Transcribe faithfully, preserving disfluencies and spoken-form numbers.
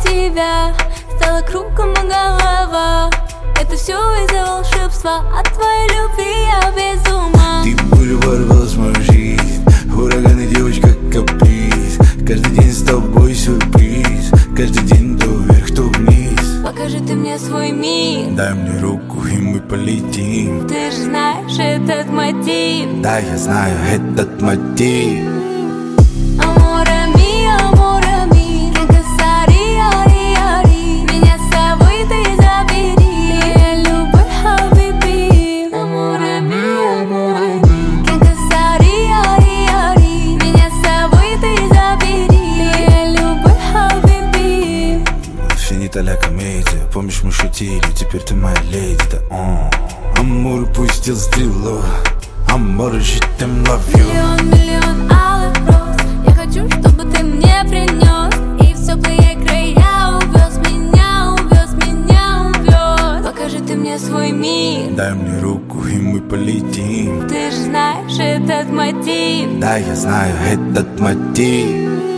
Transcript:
тебя стала кругом голова. Это все из-за волшебства, от твоей любви я без ума. Ты пулю ворвалась в мою жизнь, ураган и девочка каприз. Каждый день с тобой сюрприз, каждый день то вверх, то вниз. Покажи ты мне свой мир, дай мне руку и мы полетим. Ты же знаешь этот мотив. Да, я знаю этот мотив. Аморе ми, аморе ми, que сари, ари, ари. Меня с собой ты забери, я любовь, хабиби. Аморе ми, аморе ми, que сари, ари, ари. Меня с собой ты забери, я любовь, хабиби. Финита ля комедия, помнишь мы шутили, теперь ты моя леди, да о. Амур пустил стрелу, амор, je t'aime, love you. Миллион, миллион алых роз, я хочу, чтобы ты мне принес и в теплые края увез меня, увез меня, увез. Покажи ты мне свой мир, дай мне руку и мы полетим. Ты же знаешь этот мотив. Да, я знаю этот мотив.